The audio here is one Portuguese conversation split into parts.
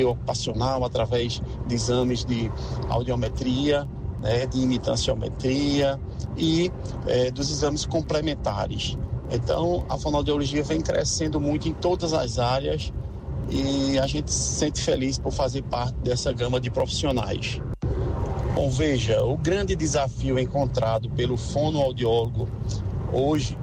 ocupacional através de exames de audiometria, né, de imitanciometria e dos exames complementares. Então, a fonoaudiologia vem crescendo muito em todas as áreas e a gente se sente feliz por fazer parte dessa gama de profissionais. Bom, veja, o grande desafio encontrado pelo fonoaudiólogo hoje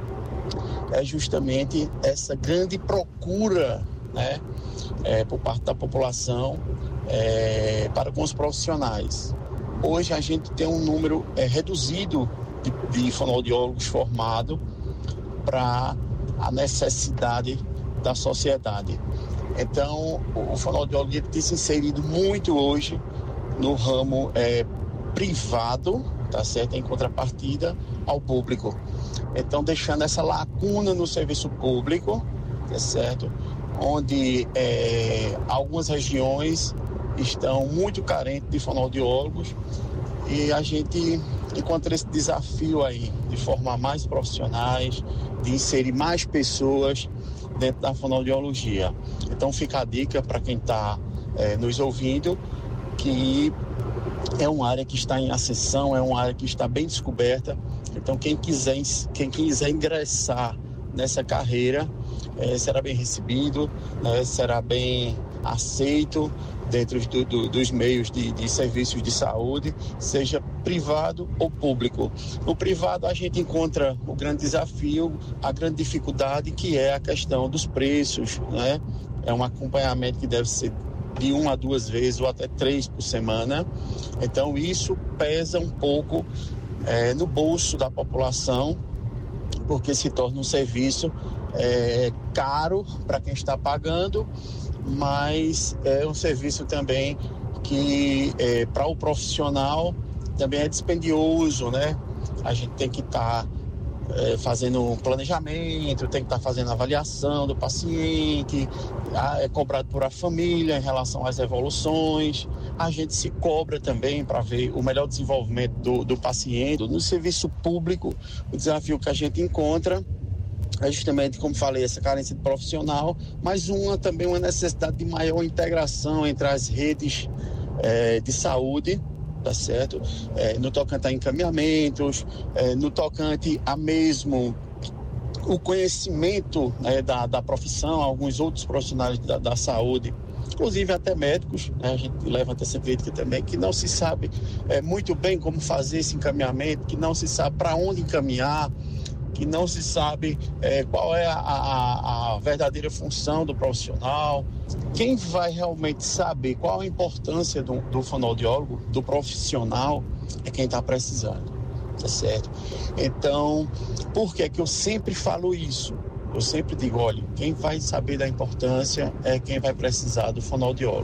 é justamente essa grande procura, né, por parte da população para com os profissionais. Hoje a gente tem um número reduzido de fonoaudiólogos formados para a necessidade da sociedade. Então, o fonoaudiólogo tem se inserido muito hoje no ramo privado, tá certo? Em contrapartida ao público. Então, deixando essa lacuna no serviço público, tá certo? Onde algumas regiões estão muito carentes de fonoaudiólogos e a gente encontra esse desafio aí de formar mais profissionais, de inserir mais pessoas dentro da fonoaudiologia. Então fica a dica para quem está nos ouvindo, que é uma área que está em ascensão, é uma área que está bem descoberta. Então quem quiser ingressar nessa carreira será bem recebido, será bem aceito dentro dos meios de serviços de saúde, seja privado ou público. No privado a gente encontra o grande desafio, a grande dificuldade, que é a questão dos preços, né? É um acompanhamento que deve ser de 1 a 2 vezes ou até 3 por semana. Então isso pesa um pouco no bolso da população, porque se torna um serviço caro para quem está pagando, mas é um serviço também que para o profissional também é dispendioso, né? A gente tem que estar fazendo um planejamento, tem que estar fazendo avaliação do paciente, é cobrado por a família em relação às evoluções. A gente se cobra também para ver o melhor desenvolvimento do paciente. No serviço público, o desafio que a gente encontra é justamente, como falei, essa carência de profissional, mas também uma necessidade de maior integração entre as redes de saúde, tá certo? No tocante a encaminhamentos, no tocante a mesmo o conhecimento da profissão, alguns outros profissionais da saúde, inclusive até médicos, né? A gente levanta essa crítica também, que não se sabe muito bem como fazer esse encaminhamento, que não se sabe para onde encaminhar, que não se sabe qual é a verdadeira função do profissional. Quem vai realmente saber qual a importância do fonoaudiólogo, do profissional, é quem está precisando, tá certo? Então, por que eu sempre falo isso? Eu sempre digo, olha, quem vai saber da importância é quem vai precisar do fonoaudiólogo.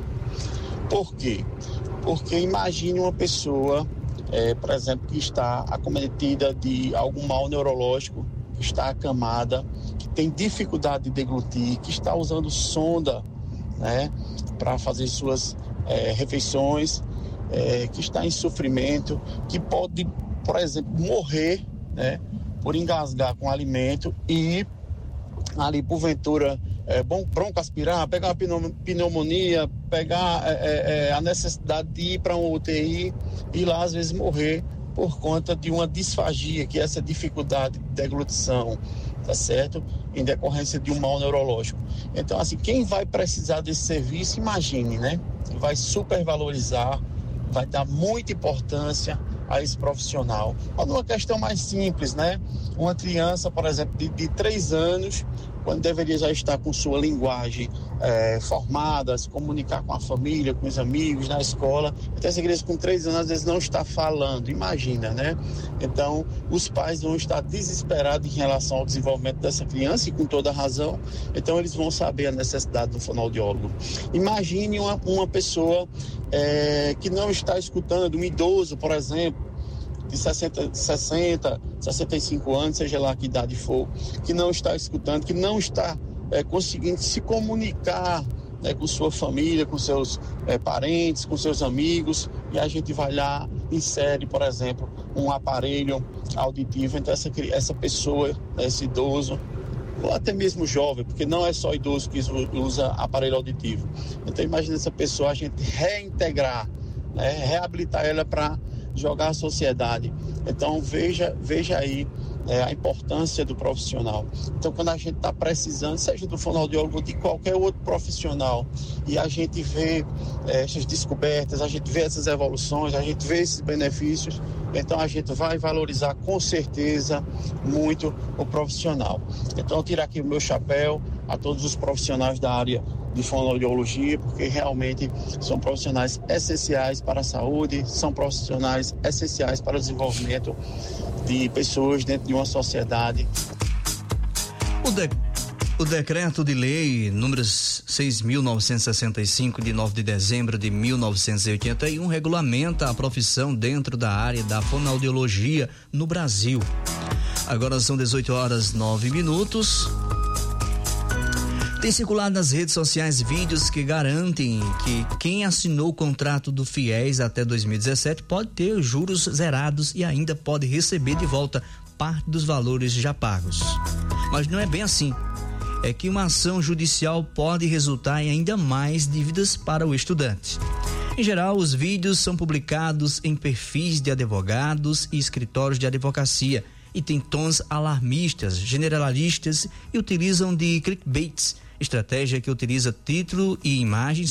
Por quê? Porque imagine uma pessoa, por exemplo, que está acometida de algum mal neurológico, que está acamada, que tem dificuldade de deglutir, que está usando sonda, né, para fazer suas refeições, que está em sofrimento, que pode, por exemplo, morrer, né, por engasgar com alimento e ali, porventura, broncoaspirar, pegar uma pneumonia, pegar a necessidade de ir para um UTI e lá, às vezes, morrer por conta de uma disfagia, que é essa dificuldade de deglutição, tá certo? Em decorrência de um mal neurológico. Então, assim, quem vai precisar desse serviço, imagine, né? Vai supervalorizar, vai dar muita importância a esse profissional. Mas uma questão mais simples, né? Uma criança, por exemplo, de 3 anos, quando deveria já estar com sua linguagem formada, se comunicar com a família, com os amigos, na escola. Então, essa criança com 3 anos, às vezes, não está falando, imagina, né? Então, os pais vão estar desesperados em relação ao desenvolvimento dessa criança, e com toda razão. Então, eles vão saber a necessidade do fonoaudiólogo. Imagine uma pessoa que não está escutando, um idoso, por exemplo, de 60, 65 anos, seja lá que idade for, que não está escutando, que não está conseguindo se comunicar, né, com sua família, com seus parentes, com seus amigos, e a gente vai lá, insere, por exemplo, um aparelho auditivo. Então essa pessoa, esse idoso, ou até mesmo jovem, porque não é só idoso que usa aparelho auditivo. Então imagina essa pessoa, a gente reintegrar, né, reabilitar ela para jogar a sociedade. Então veja aí a importância do profissional. Então quando a gente está precisando, seja do fonoaudiólogo ou de qualquer outro profissional, e a gente vê essas descobertas, a gente vê essas evoluções, a gente vê esses benefícios, então a gente vai valorizar com certeza muito o profissional. Então eu tiro aqui o meu chapéu a todos os profissionais da área de fonoaudiologia, porque realmente são profissionais essenciais para a saúde, são profissionais essenciais para o desenvolvimento de pessoas dentro de uma sociedade. O decreto de lei número 6.965 de 9 de dezembro de 1981 regulamenta a profissão dentro da área da fonoaudiologia no Brasil. Agora são 18h09. Tem circulado nas redes sociais vídeos que garantem que quem assinou o contrato do FIES até 2017 pode ter os juros zerados e ainda pode receber de volta parte dos valores já pagos. Mas não é bem assim. É que uma ação judicial pode resultar em ainda mais dívidas para o estudante. Em geral, os vídeos são publicados em perfis de advogados e escritórios de advocacia e têm tons alarmistas, generalistas e utilizam de clickbaits, estratégia que utiliza título e imagens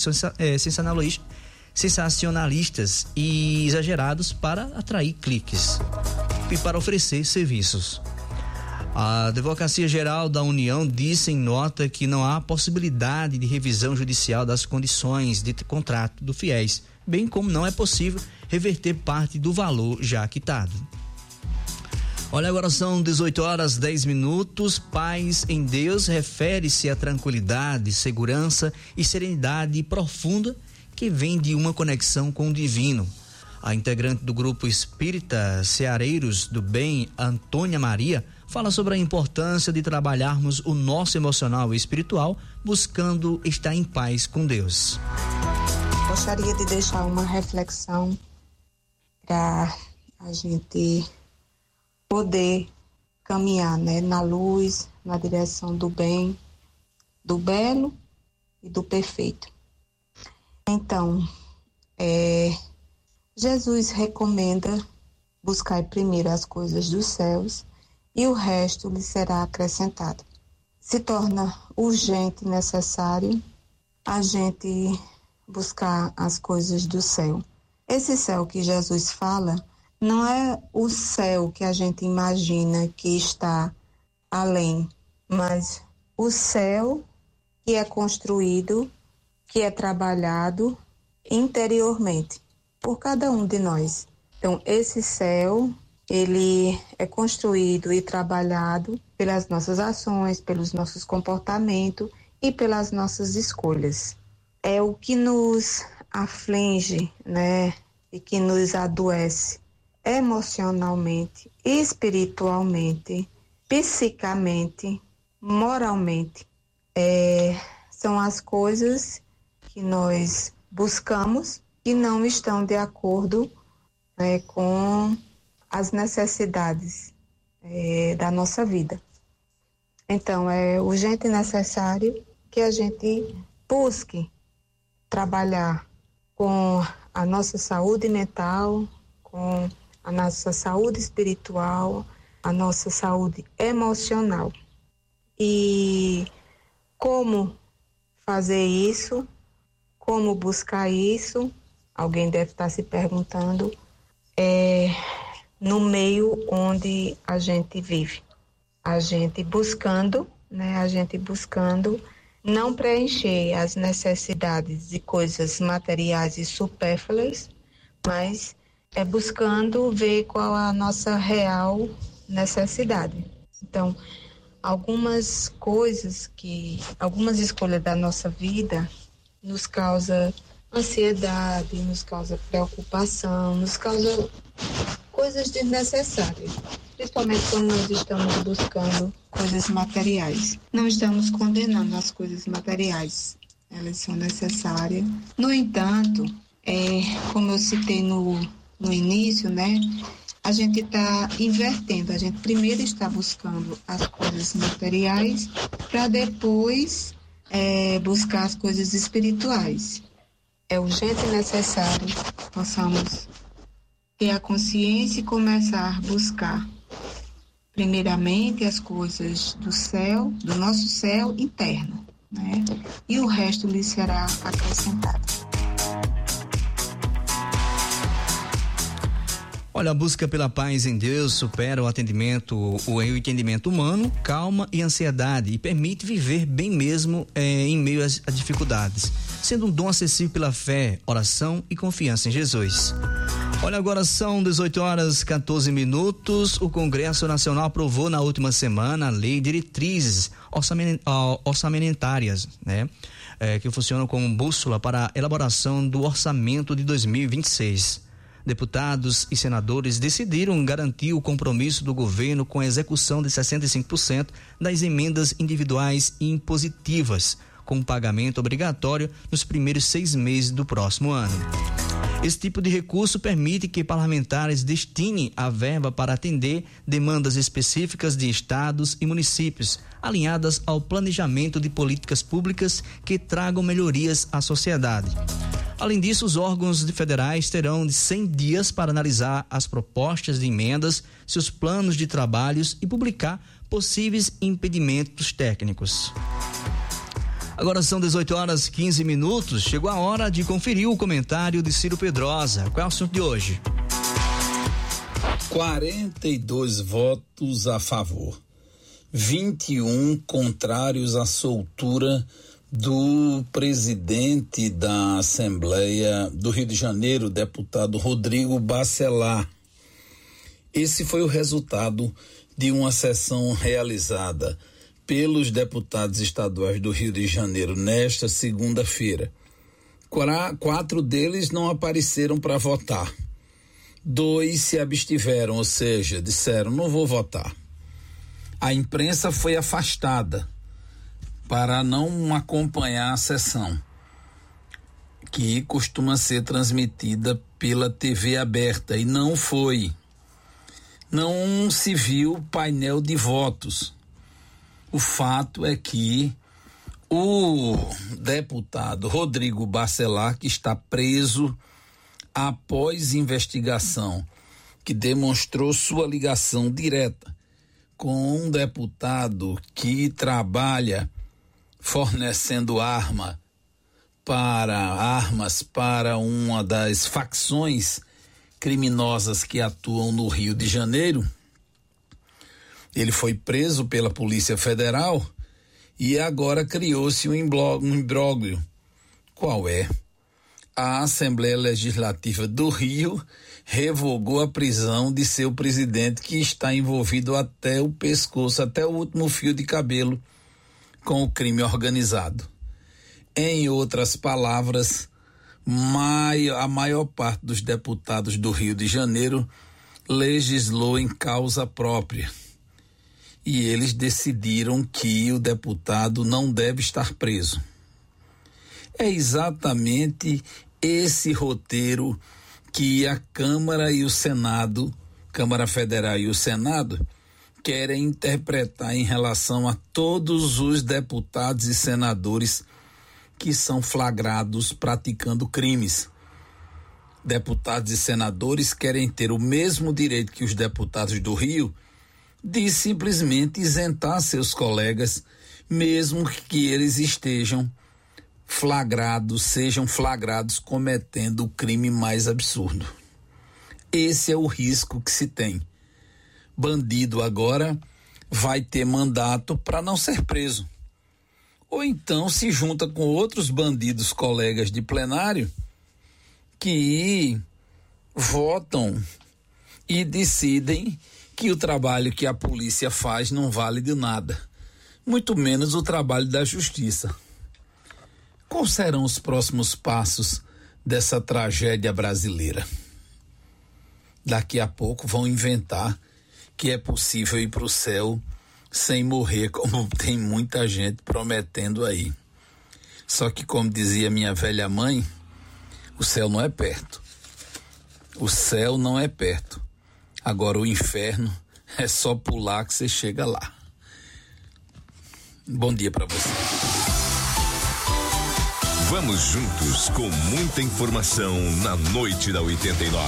sensacionalistas e exagerados para atrair cliques e para oferecer serviços. A Advocacia Geral da União disse em nota que não há possibilidade de revisão judicial das condições de contrato do FIES, bem como não é possível reverter parte do valor já quitado. Olha, agora são 18h10. Paz em Deus refere-se à tranquilidade, segurança e serenidade profunda que vem de uma conexão com o divino. A integrante do grupo espírita Ceareiros do Bem, Antônia Maria, fala sobre a importância de trabalharmos o nosso emocional e espiritual, buscando estar em paz com Deus. Gostaria de deixar uma reflexão para a gente poder caminhar, né, na luz, na direção do bem, do belo e do perfeito. Então, Jesus recomenda buscar primeiro as coisas dos céus e o resto lhe será acrescentado. Se torna urgente e necessário a gente buscar as coisas do céu. Esse céu que Jesus fala não é o céu que a gente imagina que está além, mas o céu que é construído, que é trabalhado interiormente por cada um de nós. Então, esse céu, ele é construído e trabalhado pelas nossas ações, pelos nossos comportamentos e pelas nossas escolhas. É o que nos aflige, né, e que nos adoece emocionalmente, espiritualmente, psicamente, moralmente. São as coisas que nós buscamos e não estão de acordo, né, com as necessidades da nossa vida. Então, é urgente e necessário que a gente busque trabalhar com a nossa saúde mental, com a nossa saúde espiritual, a nossa saúde emocional. E como fazer isso? Como buscar isso? Alguém deve estar se perguntando. No meio onde a gente vive. A gente buscando, né? A gente buscando não preencher as necessidades de coisas materiais e supérfluas, mas buscando ver qual a nossa real necessidade. Então, algumas escolhas da nossa vida nos causa ansiedade, nos causa preocupação, nos causa coisas desnecessárias, principalmente quando nós estamos buscando coisas materiais. Não estamos condenando as coisas materiais, elas são necessárias. No entanto, como eu citei no início, né, a gente está invertendo. A gente primeiro está buscando as coisas materiais para depois buscar as coisas espirituais. É urgente e necessário que possamos ter a consciência e começar a buscar primeiramente as coisas do céu, do nosso céu interno, né? E o resto lhe será acrescentado. Olha, a busca pela paz em Deus supera o entendimento humano, calma e ansiedade e permite viver bem mesmo em meio às dificuldades, sendo um dom acessível pela fé, oração e confiança em Jesus. Olha, agora são 18h14. O Congresso Nacional aprovou na última semana a Lei de Diretrizes Orçamentárias, né? Que funcionam como bússola para a elaboração do orçamento de 2026. Deputados e senadores decidiram garantir o compromisso do governo com a execução de 65% das emendas individuais e impositivas, com pagamento obrigatório nos primeiros 6 meses do próximo ano. Esse tipo de recurso permite que parlamentares destinem a verba para atender demandas específicas de estados e municípios, alinhadas ao planejamento de políticas públicas que tragam melhorias à sociedade. Além disso, os órgãos federais terão de 100 dias para analisar as propostas de emendas, seus planos de trabalhos e publicar possíveis impedimentos técnicos. Agora são 18h15. Chegou a hora de conferir o comentário de Ciro Pedrosa. Qual é o assunto de hoje? 42 votos a favor, 21 contrários à soltura do presidente da Assembleia do Rio de Janeiro, deputado Rodrigo Bacelar. Esse foi o resultado de uma sessão realizada pelos deputados estaduais do Rio de Janeiro nesta segunda-feira. 4 deles não apareceram para votar. 2 se abstiveram, ou seja, disseram, não vou votar. A imprensa foi afastada para não acompanhar a sessão, que costuma ser transmitida pela TV aberta, e não foi. Não se viu painel de votos. O fato é que o deputado Rodrigo Bacelar, que está preso após investigação que demonstrou sua ligação direta com um deputado que trabalha fornecendo armas para uma das facções criminosas que atuam no Rio de Janeiro. Ele foi preso pela Polícia Federal e agora criou-se um imbróglio. Qual é? A Assembleia Legislativa do Rio revogou a prisão de seu presidente, que está envolvido até o pescoço, até o último fio de cabelo, com o crime organizado. Em outras palavras, a maior parte dos deputados do Rio de Janeiro legislou em causa própria. E eles decidiram que o deputado não deve estar preso. É exatamente esse roteiro que a Câmara e o Senado, Câmara Federal e o Senado, querem interpretar em relação a todos os deputados e senadores que são flagrados praticando crimes. Deputados e senadores querem ter o mesmo direito que os deputados do Rio de simplesmente isentar seus colegas, mesmo que eles sejam flagrados cometendo o crime mais absurdo. Esse é o risco que se tem. Bandido agora vai ter mandato para não ser preso. Ou então se junta com outros bandidos colegas de plenário que votam e decidem que o trabalho que a polícia faz não vale de nada, muito menos o trabalho da justiça. Quais serão os próximos passos dessa tragédia brasileira? Daqui a pouco vão inventar que é possível ir para o céu sem morrer, como tem muita gente prometendo aí. Só que, como dizia minha velha mãe, o céu não é perto. O céu não é perto. Agora o inferno é só pular que você chega lá. Bom dia para você. Vamos juntos com muita informação na noite da 89.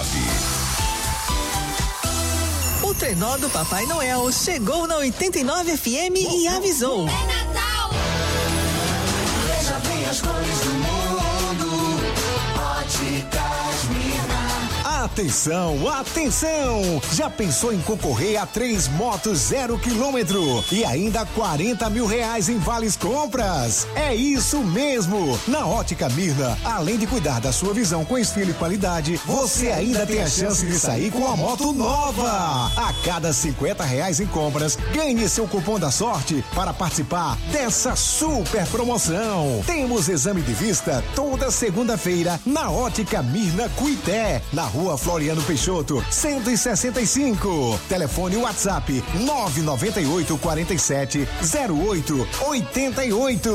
O trenó do Papai Noel chegou na 89 FM e avisou. É Natal! Veja bem as cores do mundo. Óticas Mirna. Atenção, atenção! Já pensou em concorrer a 3 motos 0 km e ainda 40 mil reais em vales compras? É isso mesmo! Na Ótica Mirna, além de cuidar da sua visão com estilo e qualidade, você ainda tem a chance de sair com a moto nova! A cada 50 reais em compras, ganhe seu cupom da sorte para participar dessa super promoção. Temos exame de vista toda segunda-feira na Ótica Mirna Cuité, na Rua Floriano Peixoto, 165. Telefone WhatsApp 998 47 08 88.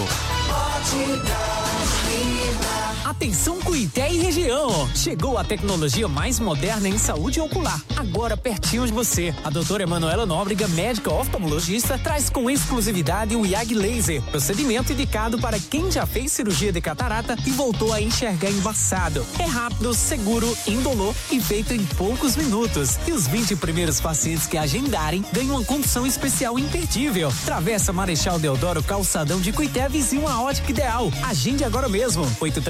Atenção Cuité e região, chegou a tecnologia mais moderna em saúde ocular, agora pertinho de você. A doutora Emanuela Nóbrega, médica oftalmologista, traz com exclusividade o IAG Laser, procedimento indicado para quem já fez cirurgia de catarata e voltou a enxergar embaçado. É rápido, seguro, indolor e feito em poucos minutos. E os 20 primeiros pacientes que agendarem ganham uma condição especial imperdível. Travessa Marechal Deodoro, calçadão de Cuité, vizinho à Ótica Ideal. Agende agora mesmo,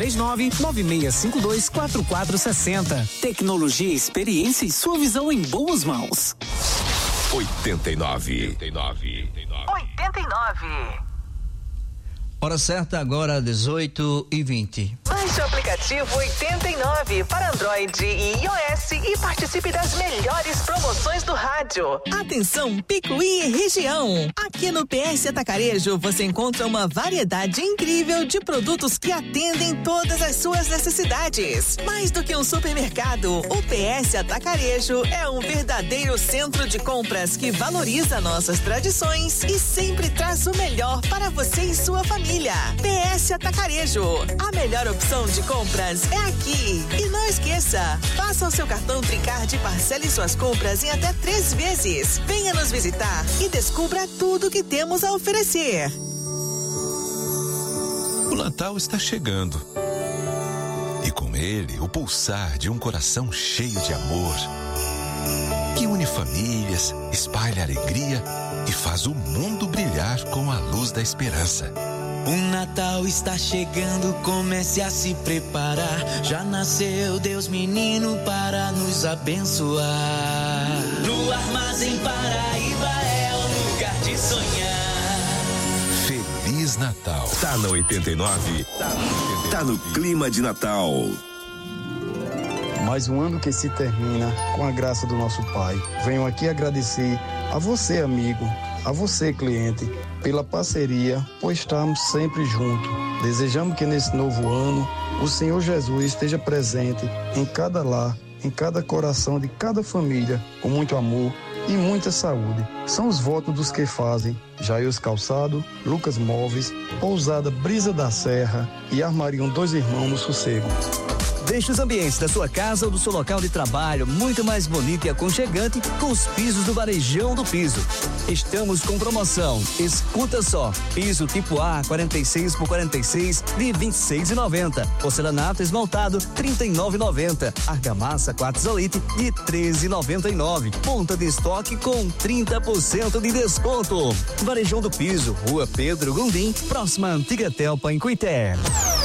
839-9652-4460. Tecnologia, experiência e sua visão em boas mãos. 89. Hora certa agora, 18h20. Baixe o aplicativo 89 para Android e iOS e participe das melhores promoções do rádio. Atenção, Picuí e região. Aqui no PS Atacarejo você encontra uma variedade incrível de produtos que atendem todas as suas necessidades. Mais do que um supermercado, o PS Atacarejo é um verdadeiro centro de compras que valoriza nossas tradições e sempre traz o melhor para você e sua família. PS Atacarejo, a melhor opção de compras é aqui. E não esqueça, faça o seu cartão Tricard e parcele suas compras em até 3 vezes. Venha nos visitar e descubra tudo que temos a oferecer. O Natal está chegando. E com ele, o pulsar de um coração cheio de amor. Que une famílias, espalha alegria e faz o mundo brilhar com a luz da esperança. O Natal está chegando, comece a se preparar. Já nasceu Deus menino para nos abençoar. No Armazém Paraíba é o lugar de sonhar. Feliz Natal. Tá na 89. Tá no clima de Natal. Mais um ano que se termina com a graça do nosso Pai. Venho aqui agradecer a você, amigo, a você, cliente, pela parceria, por estarmos sempre juntos. Desejamos que nesse novo ano o Senhor Jesus esteja presente em cada lar, em cada coração de cada família, com muito amor e muita saúde. São os votos dos que fazem: Jair Calçado, Lucas Móveis, Pousada Brisa da Serra e Armariam Dois Irmãos no Sossego. Deixe os ambientes da sua casa ou do seu local de trabalho muito mais bonito e aconchegante com os pisos do Varejão do Piso. Estamos com promoção. Escuta só. Piso tipo A 46 por 46 de R$ 26,90. Porcelanato esmaltado R$ 39,90. Argamassa quartzolite de R$ 13,99. Ponta de estoque com 30% de desconto. Varejão do Piso, Rua Pedro Gondim, próxima à Antiga Telpa em Cuité.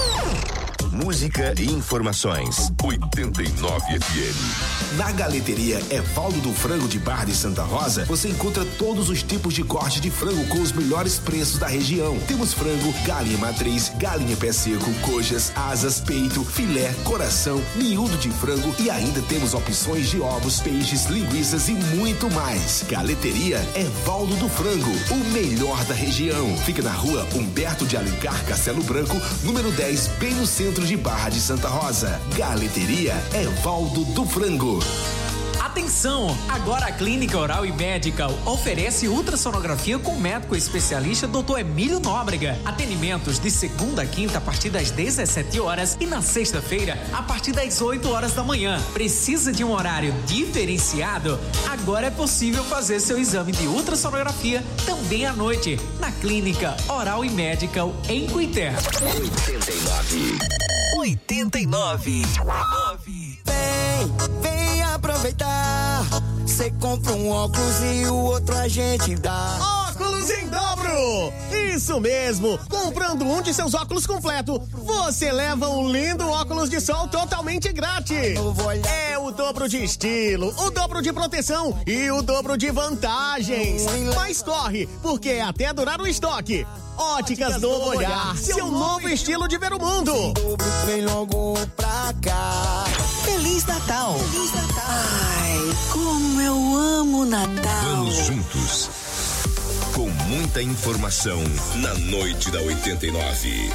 Música e informações. 89 FM. Na Galeteria Evaldo do Frango de Barra de Santa Rosa, você encontra todos os tipos de corte de frango com os melhores preços da região. Temos frango, galinha matriz, galinha pé seco, coxas, asas, peito, filé, coração, miúdo de frango e ainda temos opções de ovos, peixes, linguiças e muito mais. Galeteria Evaldo do Frango, o melhor da região. Fica na Rua Humberto de Alencar Castelo Branco, número 10, bem no centro de Barra de Santa Rosa. Galeteria Evaldo do Frango. Atenção! Agora a Clínica Oral e Medical oferece ultrassonografia com médico especialista Dr. Emílio Nóbrega. Atendimentos de segunda a quinta a partir das 17 horas e na sexta-feira a partir das 8 horas da manhã. Precisa de um horário diferenciado? Agora é possível fazer seu exame de ultrassonografia também à noite na Clínica Oral e Medical em Cuité. 89. Vem aproveitar. Você compra um óculos e o outro a gente dá. Óculos em dobro! Isso mesmo! Comprando um de seus óculos completo, você leva um lindo óculos de sol totalmente grátis. É o dobro de estilo, o dobro de proteção e o dobro de vantagens. Mas corre, porque é até durar o estoque. Óticas Novo Olhar, seu novo estilo de ver o mundo. Vem logo pra cá. Feliz Natal! Feliz Natal! Ai, como eu amo Natal! Vamos juntos, com muita informação na noite da 89.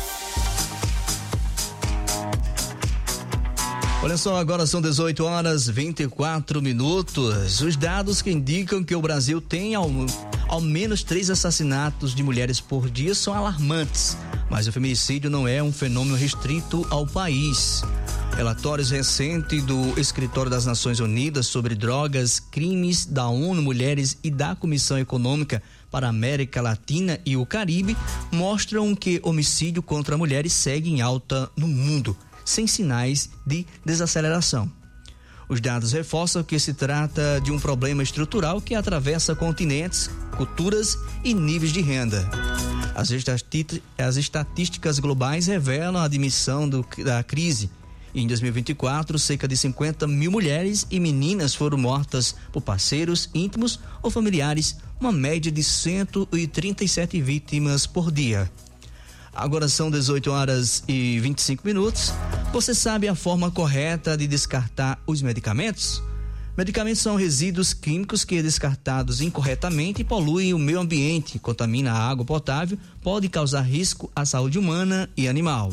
Olha só, agora são 18 horas 24 minutos. Os dados que indicam que o Brasil tem ao menos 3 assassinatos de mulheres por dia são alarmantes, mas o feminicídio não é um fenômeno restrito ao país. Relatórios recentes do Escritório das Nações Unidas sobre Drogas, Crimes da ONU Mulheres e da Comissão Econômica para a América Latina e o Caribe mostram que homicídio contra mulheres segue em alta no mundo, sem sinais de desaceleração. Os dados reforçam que se trata de um problema estrutural que atravessa continentes, culturas e níveis de renda. As estatísticas globais revelam a dimensão da crise. Em 2024, cerca de 50 mil mulheres e meninas foram mortas por parceiros íntimos ou familiares, uma média de 137 vítimas por dia. Agora são 18 horas e 25 minutos. Você sabe a forma correta de descartar os medicamentos? Medicamentos são resíduos químicos que, descartados incorretamente, poluem o meio ambiente, contaminam a água potável, pode causar risco à saúde humana e animal.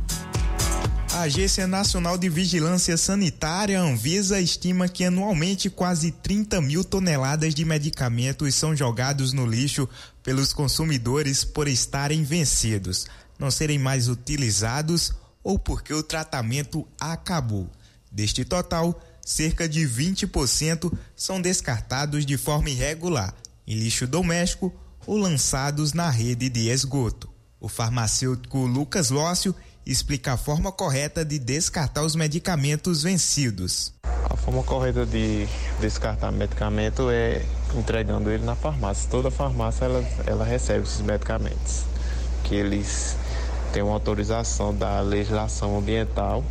A Agência Nacional de Vigilância Sanitária, Anvisa, estima que anualmente quase 30 mil toneladas de medicamentos são jogados no lixo pelos consumidores por estarem vencidos, não serem mais utilizados ou porque o tratamento acabou. Deste total, cerca de 20% são descartados de forma irregular, em lixo doméstico ou lançados na rede de esgoto. O farmacêutico Lucas Lócio explica a forma correta de descartar os medicamentos vencidos. A forma correta de descartar medicamento é entregando ele na farmácia. Toda farmácia ela recebe esses medicamentos, que eles têm uma autorização da legislação ambiental,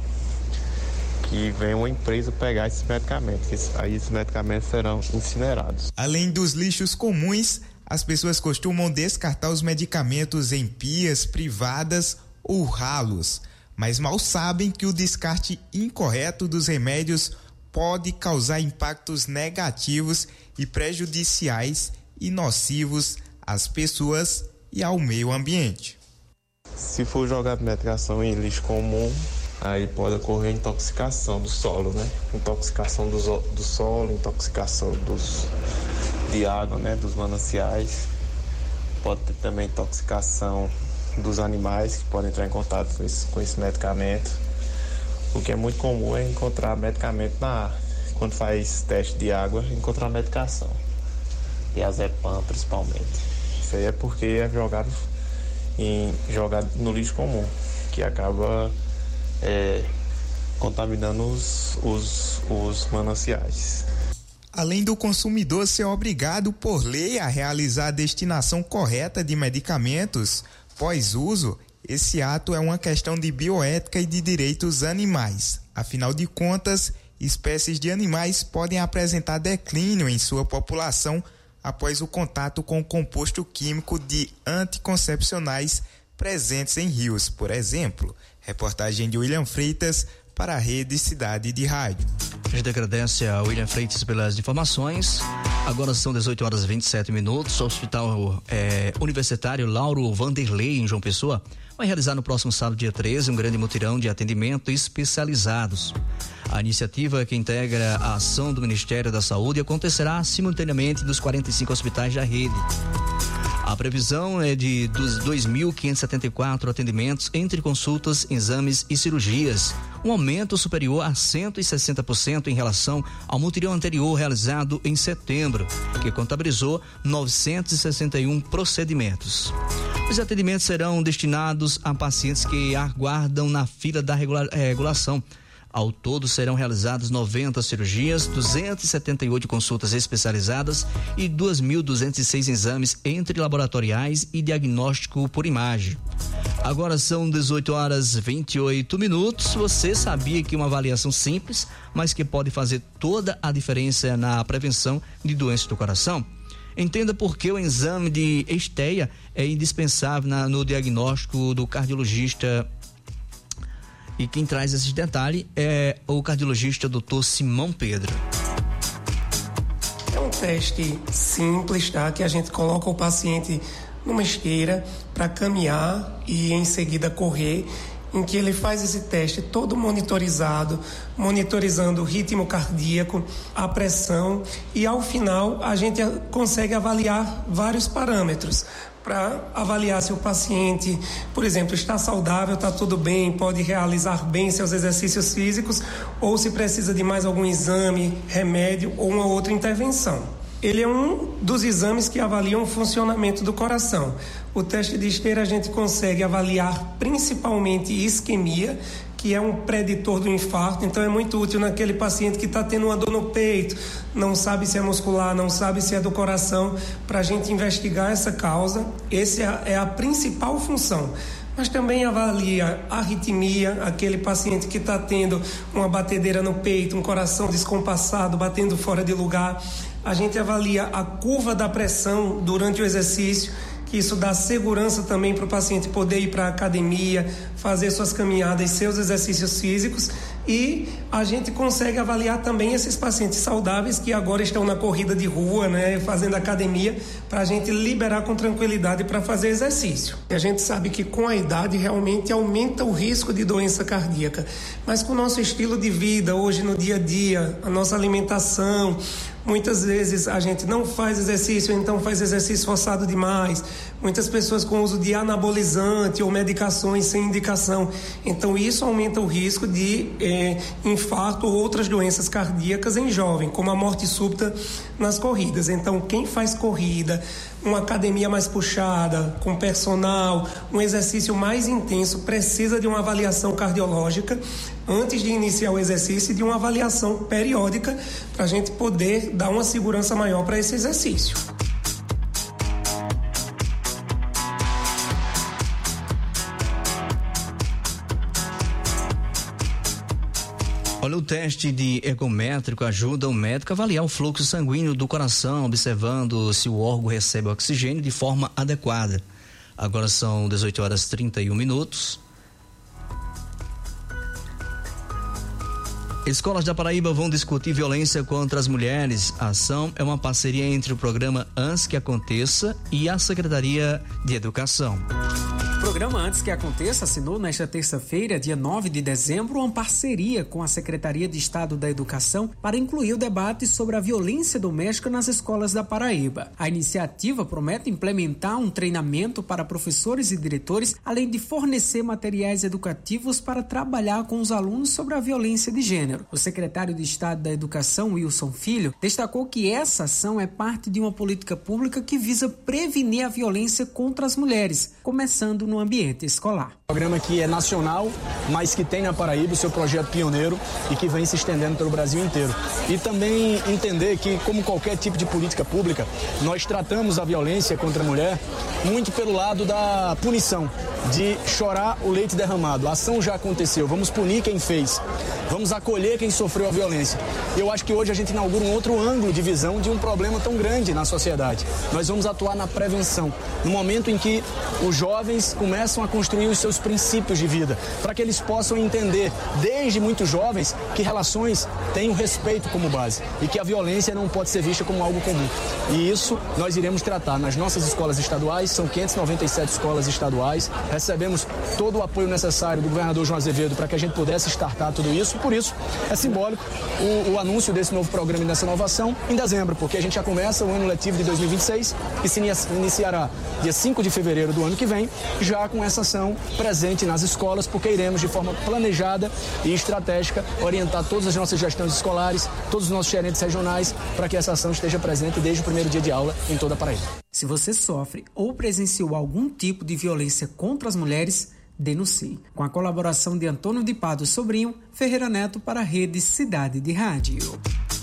que vem uma empresa pegar esses medicamentos. Aí esses medicamentos serão incinerados. Além dos lixos comuns, as pessoas costumam descartar os medicamentos em pias privadas ou ralos, mas mal sabem que o descarte incorreto dos remédios pode causar impactos negativos e prejudiciais e nocivos às pessoas e ao meio ambiente. Se for jogado medicação em lixo comum, aí pode ocorrer intoxicação do solo, né? Intoxicação do solo, intoxicação de água, né? Dos mananciais. Pode ter também intoxicação dos animais que podem entrar em contato com esse medicamento. O que é muito comum é encontrar medicamento quando faz teste de água, encontrar medicação. Diazepam, principalmente. Isso aí é porque é jogado no lixo comum, que acaba contaminando os mananciais. Além do consumidor ser obrigado por lei a realizar a destinação correta de medicamentos pós-uso, esse ato é uma questão de bioética e de direitos animais. Afinal de contas, espécies de animais podem apresentar declínio em sua população após o contato com o composto químico de anticoncepcionais presentes em rios, por exemplo. Reportagem de William Freitas para a Rede Cidade de Rádio. A gente agradece a William Freitas pelas informações. Agora são 18 horas e 27 minutos. O Hospital Universitário Lauro Vanderlei, em João Pessoa, vai realizar no próximo sábado, dia 13, um grande mutirão de atendimento especializados. A iniciativa, que integra a ação do Ministério da Saúde, acontecerá simultaneamente nos 45 hospitais da rede. A previsão é de 2.574 atendimentos entre consultas, exames e cirurgias, um aumento superior a 160% em relação ao mutirão anterior realizado em setembro, que contabilizou 961 procedimentos. Os atendimentos serão destinados a pacientes que aguardam na fila da regulação. Ao todo, serão realizadas 90 cirurgias, 278 consultas especializadas e 2.206 exames entre laboratoriais e diagnóstico por imagem. Agora são 18h28. Você sabia que uma avaliação simples, mas que pode fazer toda a diferença na prevenção de doenças do coração? Entenda por que o exame de esteia é indispensável no diagnóstico do cardiologista. E quem traz esses detalhes é o cardiologista Dr. Simão Pedro. É um teste simples, tá? Que a gente coloca o paciente numa esteira para caminhar e em seguida correr, em que ele faz esse teste todo monitorizado, monitorizando o ritmo cardíaco, a pressão, e ao final a gente consegue avaliar vários parâmetros para avaliar se o paciente, por exemplo, está saudável, está tudo bem, pode realizar bem seus exercícios físicos, ou se precisa de mais algum exame, remédio ou uma outra intervenção. Ele é um dos exames que avaliam o funcionamento do coração. O teste de esteira a gente consegue avaliar principalmente isquemia, que é um preditor do infarto, então é muito útil naquele paciente que está tendo uma dor no peito, não sabe se é muscular, não sabe se é do coração, para a gente investigar essa causa. Essa é a principal função. Mas também avalia a arritmia, aquele paciente que está tendo uma batedeira no peito, um coração descompassado, batendo fora de lugar. A gente avalia a curva da pressão durante o exercício, que isso dá segurança também para o paciente poder ir para a academia, fazer suas caminhadas, seus exercícios físicos, e a gente consegue avaliar também esses pacientes saudáveis que agora estão na corrida de rua, né, fazendo academia, para a gente liberar com tranquilidade para fazer exercício. E a gente sabe que com a idade realmente aumenta o risco de doença cardíaca, mas com o nosso estilo de vida hoje no dia a dia, a nossa alimentação, muitas vezes a gente não faz exercício, então faz exercício forçado demais. Muitas pessoas com uso de anabolizante ou medicações sem indicação. Então isso aumenta o risco de infarto ou outras doenças cardíacas em jovem, como a morte súbita nas corridas. Então quem faz corrida, uma academia mais puxada, com personal, um exercício mais intenso, precisa de uma avaliação cardiológica antes de iniciar o exercício e de uma avaliação periódica para a gente poder dar uma segurança maior para esse exercício. Olha, o teste de ergométrico ajuda o médico a avaliar o fluxo sanguíneo do coração, observando se o órgão recebe oxigênio de forma adequada. Agora são 18h31. Escolas da Paraíba vão discutir violência contra as mulheres. A ação é uma parceria entre o programa Antes que Aconteça e a Secretaria de Educação. O programa Antes que Aconteça assinou nesta terça-feira, dia 9 de dezembro, uma parceria com a Secretaria de Estado da Educação para incluir o debate sobre a violência doméstica nas escolas da Paraíba. A iniciativa promete implementar um treinamento para professores e diretores, além de fornecer materiais educativos para trabalhar com os alunos sobre a violência de gênero. O secretário de Estado da Educação, Wilson Filho, destacou que essa ação é parte de uma política pública que visa prevenir a violência contra as mulheres, começando no ambiente escolar. O programa que é nacional, mas que tem na Paraíba o seu projeto pioneiro e que vem se estendendo pelo Brasil inteiro. E também entender que, como qualquer tipo de política pública, nós tratamos a violência contra a mulher muito pelo lado da punição, de chorar o leite derramado. A ação já aconteceu, vamos punir quem fez, vamos acolher quem sofreu a violência. Eu acho que hoje a gente inaugura um outro ângulo de visão de um problema tão grande na sociedade. Nós vamos atuar na prevenção, no momento em que os jovens começam a construir os seus princípios de vida, para que eles possam entender, desde muito jovens, que relações têm o respeito como base e que a violência não pode ser vista como algo comum. E isso nós iremos tratar nas nossas escolas estaduais, são 597 escolas estaduais, recebemos todo o apoio necessário do governador João Azevedo para que a gente pudesse startar tudo isso, por isso é simbólico o anúncio desse novo programa e dessa inovação em dezembro, porque a gente já começa o ano letivo de 2026 e se iniciará dia 5 de fevereiro do ano que vem, já com essa ação presente nas escolas, porque iremos de forma planejada e estratégica orientar todas as nossas gestões escolares, todos os nossos gerentes regionais, para que essa ação esteja presente desde o primeiro dia de aula em toda a Paraíba. Se você sofre ou presenciou algum tipo de violência contra as mulheres, denuncie. Com a colaboração de Antônio de Pado Sobrinho, Ferreira Neto para a Rede Cidade de Rádio.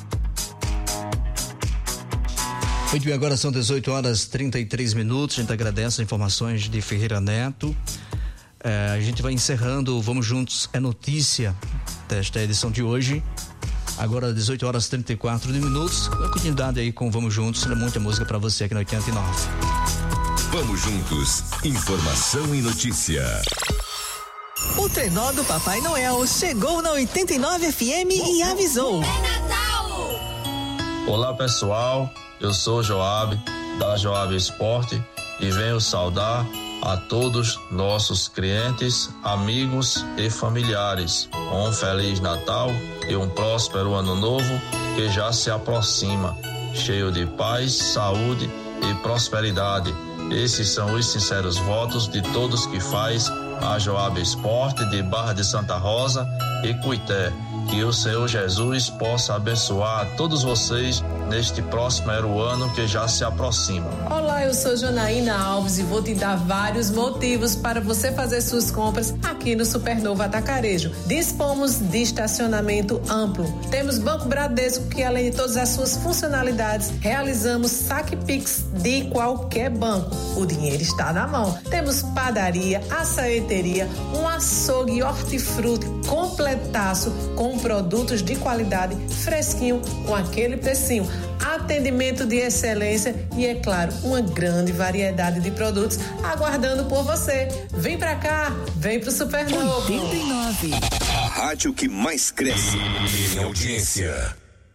Muito bem, agora são 18h33. A gente agradece as informações de Ferreira Neto. A gente vai encerrando, Vamos Juntos é Notícia desta edição de hoje. Agora 18h34. A continuidade aí com Vamos Juntos, muita música para você aqui na 89. Vamos Juntos, informação e notícia. O trenó do Papai Noel chegou na 89 FM e avisou: é Natal! Olá pessoal, eu sou Joab, da Joab Esporte, e venho saudar a todos nossos clientes, amigos e familiares. Um Feliz Natal e um próspero Ano Novo que já se aproxima, cheio de paz, saúde e prosperidade. Esses são os sinceros votos de todos que faz a Joab Esporte de Barra de Santa Rosa e Cuité. Que o Senhor Jesus possa abençoar a todos vocês neste próximo ano que já se aproxima. Olá, eu sou Janaína Alves e vou te dar vários motivos para você fazer suas compras aqui no Supernova Atacarejo. Dispomos de estacionamento amplo. Temos Banco Bradesco, que além de todas as suas funcionalidades, realizamos saque Pix de qualquer banco. O dinheiro está na mão. Temos padaria, açaieteria, um açougue e hortifruti completaço com produtos de qualidade, fresquinho, com aquele precinho. Atendimento de excelência e, é claro, uma grande variedade de produtos aguardando por você. Vem pra cá, vem pro Supernova. 89. A rádio que mais cresce em audiência.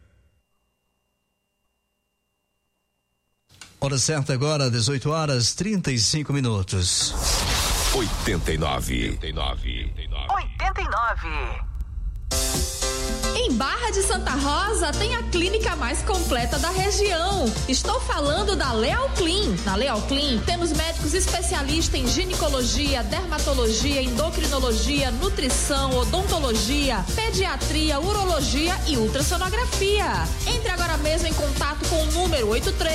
Hora certa agora, 18h35. 89. Em Barra de Santa Rosa tem a clínica mais completa da região. Estou falando da Leal Clean. Na Leal Clean temos médicos especialistas em ginecologia, dermatologia, endocrinologia, nutrição, odontologia, pediatria, urologia e ultrassonografia. Entre agora mesmo em contato com o número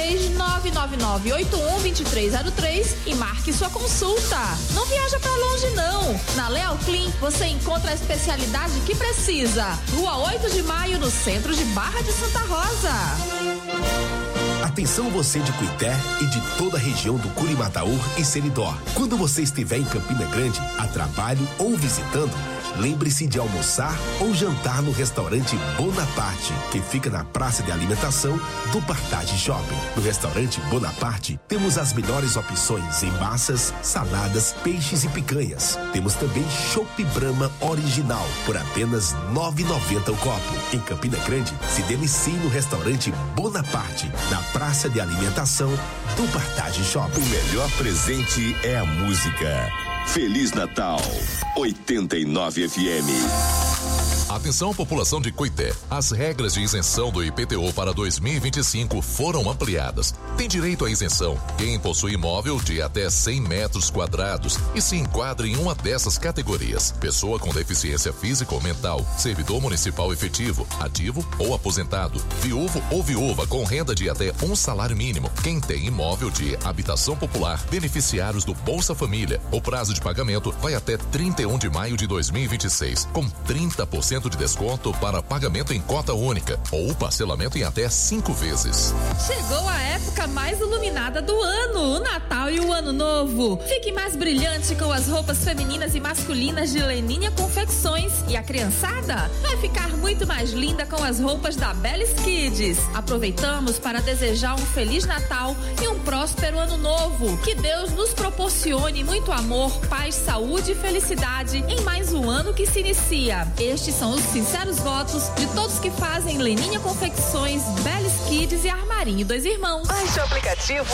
83-999-81-2303 e marque sua consulta. Não viaja pra longe não. Na Leal Clean você encontra a especialidade que precisa. Rua 8 de Maio, no centro de Barra de Santa Rosa. Atenção você de Cuité e de toda a região do Curimataú e Seridó. Quando você estiver em Campina Grande, a trabalho ou visitando, lembre-se de almoçar ou jantar no restaurante Bonaparte, que fica na praça de alimentação do Partage Shopping. No restaurante Bonaparte, temos as melhores opções em massas, saladas, peixes e picanhas. Temos também Chopp Brahma original, por apenas R$ 9,90 o copo. Em Campina Grande, se delicie no restaurante Bonaparte, na praça de alimentação do Partage Shopping. O melhor presente é a música. Feliz Natal, 89 FM. Atenção, população de Cuité. As regras de isenção do IPTU para 2025 foram ampliadas. Tem direito à isenção quem possui imóvel de até 100 metros quadrados e se enquadra em uma dessas categorias: pessoa com deficiência física ou mental, servidor municipal efetivo, ativo ou aposentado, viúvo ou viúva com renda de até um salário mínimo, quem tem imóvel de habitação popular, beneficiários do Bolsa Família. O prazo de pagamento vai até 31 de maio de 2026, com 30% de desconto para pagamento em cota única ou parcelamento em até 5 vezes. Chegou a época mais iluminada do ano, o Natal e o Ano Novo. Fique mais brilhante com as roupas femininas e masculinas de Leninha Confecções. E a criançada vai ficar muito mais linda com as roupas da Bellis Kids. Aproveitamos para desejar um Feliz Natal e um próspero Ano Novo. Que Deus nos proporcione muito amor, paz, saúde e felicidade em mais um ano que se inicia. Estes são os sinceros votos de todos que fazem Leninha Confecções, Bellis Kids e Armarinho Dois Irmãos. Baixe o aplicativo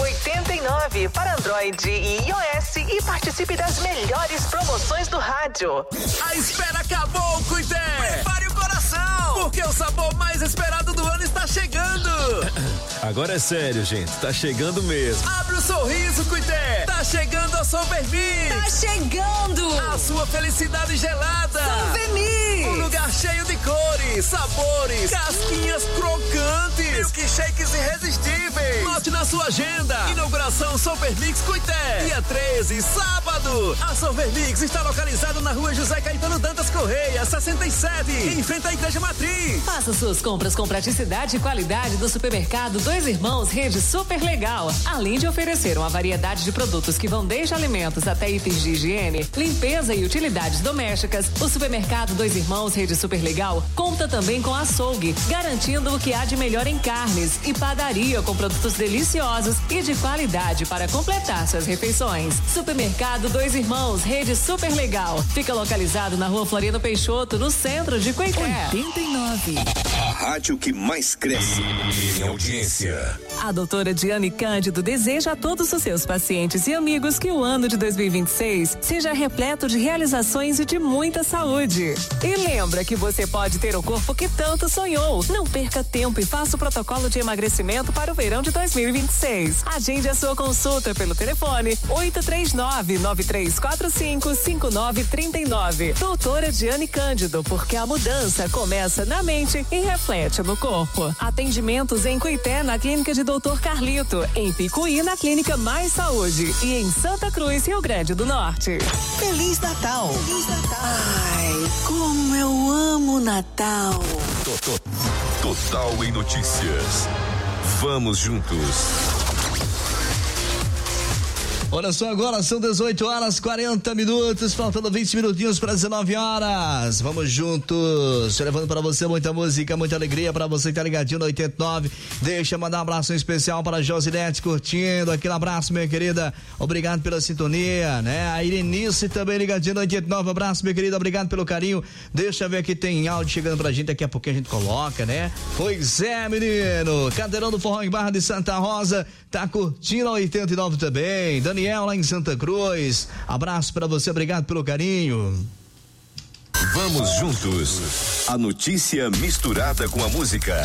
89 para Android e iOS e participe das melhores promoções do rádio. A espera acabou, Cuité! Prepare o coração, porque o sabor mais esperado do ano está chegando. Agora é sério, gente, tá chegando mesmo. Abre o sorriso, Cuité! Tá chegando a Solvermix! Tá chegando! A sua felicidade gelada! Solvermix! Um lugar cheio de cores, sabores, casquinhas crocantes, milkshakes irresistíveis. Note na sua agenda. Inauguração Solvermix Cuité. Dia 13, sábado. A Solvermix está localizada na rua José Caetano Dantas Correia, 67, em frente à Igreja Matriz. Faça suas compras com praticidade e qualidade do supermercado Dois Irmãos Rede Super Legal. Além de oferecer uma variedade de produtos que vão desde alimentos até itens de higiene, limpeza e utilidades domésticas, o supermercado Dois Irmãos Rede Super Legal conta também com açougue, garantindo o que há de melhor em carnes, e padaria com produtos deliciosos e de qualidade para completar suas refeições. Supermercado Dois Irmãos Rede Super Legal. Fica localizado na Rua Floriano Peixoto, no centro de Cuité. 89. A rádio que mais cresce em audiência. A doutora Diane Cândido deseja a todos os seus pacientes e amigos que o ano de 2026 seja repleto de realizações e de muita saúde. E lembra que você pode ter o corpo que tanto sonhou. Não perca tempo e faça o protocolo de emagrecimento para o verão de 2026. Agende a sua consulta pelo telefone 839-9345-5939. Doutora Diane Cândido, porque a mudança começa na mente e reflete no corpo. Atendimentos em Cuité, na Clínica de Dr. Carlito, em Picuí, na Clínica Mais Saúde, e em Santa Cruz, Rio Grande do Norte. Feliz Natal! Feliz Natal! Ai, como eu amo Natal! Total em notícias. Vamos juntos. Olha só, agora são 18 horas 40 minutos, faltando 20 minutinhos para 19 horas. Vamos juntos, levando para você muita música, muita alegria, para você que tá ligadinho no 89. Deixa eu mandar um abraço especial para a Josilete curtindo, aquele abraço, minha querida, obrigado pela sintonia, né? A Irenice também ligadinho no 89, abraço, minha querida, obrigado pelo carinho. Deixa eu ver aqui, tem áudio chegando pra gente, daqui a pouquinho a gente coloca, né? Pois é, menino, Cadeirão do Forró em Barra de Santa Rosa, tá curtindo a 89 também. Daniel lá em Santa Cruz, abraço pra você, obrigado pelo carinho. Vamos juntos. A notícia misturada com a música.